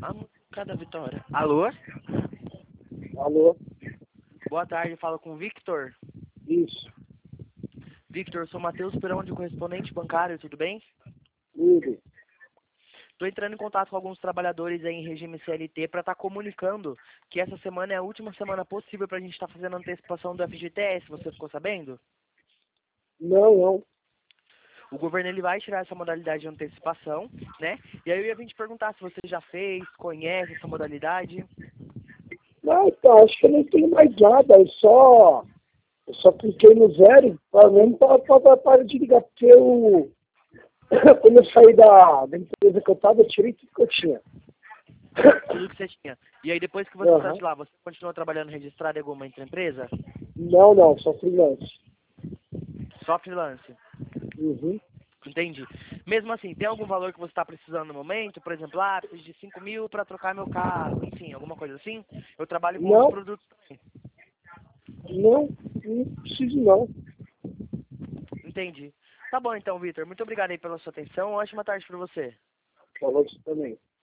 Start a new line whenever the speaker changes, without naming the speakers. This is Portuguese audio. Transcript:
A música da Vitória. Alô?
Alô?
Boa tarde, falo com o Victor.
Isso.
Victor, sou Matheus Perão, de correspondente bancário, tudo bem?
Tudo.
Estou entrando em contato com alguns trabalhadores aí em regime CLT para estar comunicando que essa semana é a última semana possível para a gente estar fazendo a antecipação do FGTS, você ficou sabendo?
Não.
O governo ele vai tirar essa modalidade de antecipação, né? E aí eu ia vir te perguntar se você já fez, conhece essa modalidade.
Não, então, acho que eu não tenho mais nada. Eu só cliquei no zero, mesmo para de ligar, porque quando eu saí da empresa que eu estava, eu tirei tudo que eu tinha.
Tudo que você tinha. E aí depois que você saiu de lá, você continuou trabalhando registrado em alguma empresa?
Não, só freelance.
Só freelance?
Uhum.
Entendi. Mesmo assim, tem algum valor que você está precisando no momento? Por exemplo, preciso de 5 mil para trocar meu carro, enfim, alguma coisa assim? Eu trabalho com outros
Não,
produtos também.
não preciso não.
Entendi. Tá bom então, Vitor. Muito obrigado aí pela sua atenção. Ótima tarde para você.
Falou isso também.